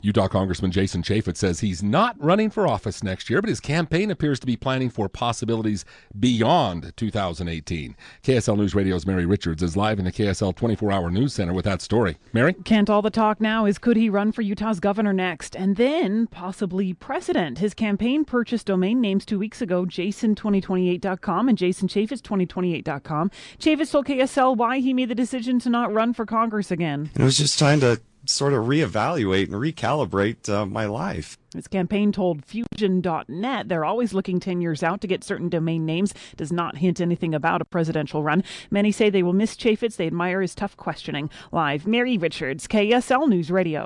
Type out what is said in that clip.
Utah Congressman Jason Chaffetz says he's not running for office next year, but his campaign appears to be planning for possibilities beyond 2018. KSL News Radio's Mary Richards is live in the KSL 24-hour news center with that story. Mary? Kent, all the talk now is could he run for Utah's governor next and then possibly president? His campaign purchased domain names 2 weeks ago, jason2028.com and jasonchaffetz2028.com. Chaffetz told KSL why he made the decision to not run for Congress again. It was just trying to sort of reevaluate and recalibrate my life. His campaign told Fusion.net they're always looking 10 years out to get certain domain names. Does not hint anything about a presidential run. Many say they will miss Chaffetz. They admire his tough questioning. Live, Mary Richards, KSL News Radio.